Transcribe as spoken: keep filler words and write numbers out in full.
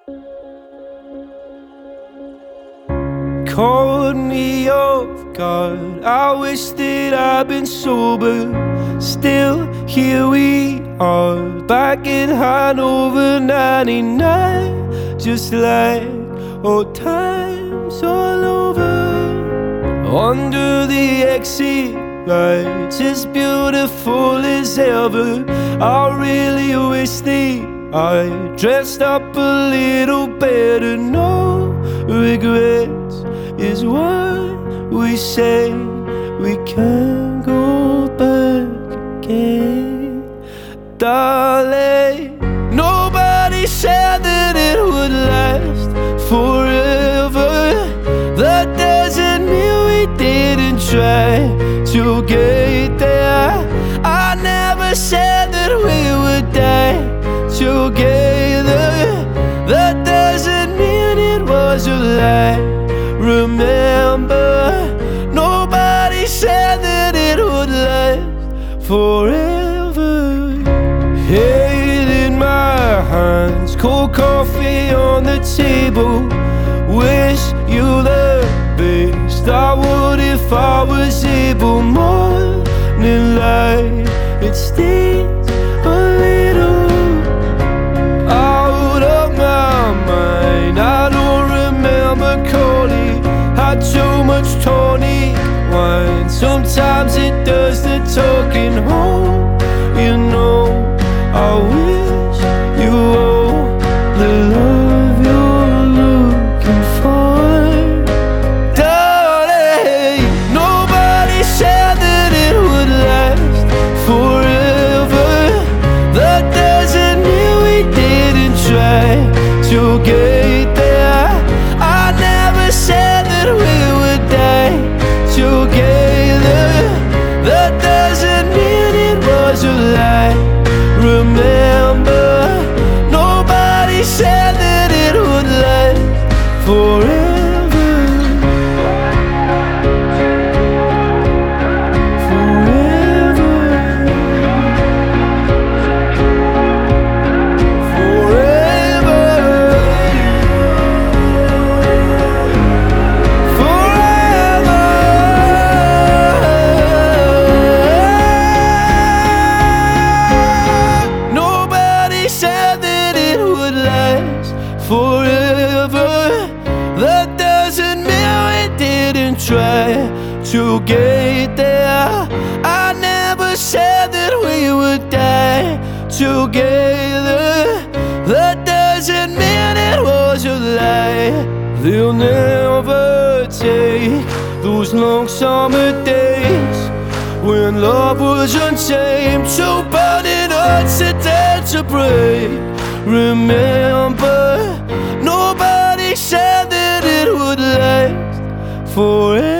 Caught me off guard. I wish that I'd been sober. Still, here we are, back in Hanover ninety-nine, just like old times all over. Under the exit lights, as beautiful as ever. I really wish that I dressed up a little better. No regrets is what we say. We can't go back again, darling. Nobody said that it would last forever. That doesn't mean we didn't try to get there. I never said that we would die together. That doesn't mean it was a lie. Remember, nobody said that it would last forever. Head in my hands, cold coffee on the table. Wish you the best. I would if I was able. Morning light, it stings a little. Out of my mind, I don't remember calling. Had too much tonic wine. Sometimes it does the talking home. You know, I wish you all the love you're looking for, darling. Nobody said that it would last forever. That doesn't mean we didn't try to get there. I never said that we would die together. That doesn't mean it was a lie. Remember, nobody said that it would last forever. Forever, that doesn't mean we didn't try to get there. I never said that we would die together. That doesn't mean it was a lie. They'll never take those long summer days when love was untamed, so burning hearts that dared to break. Remember, nobody said that it would last forever.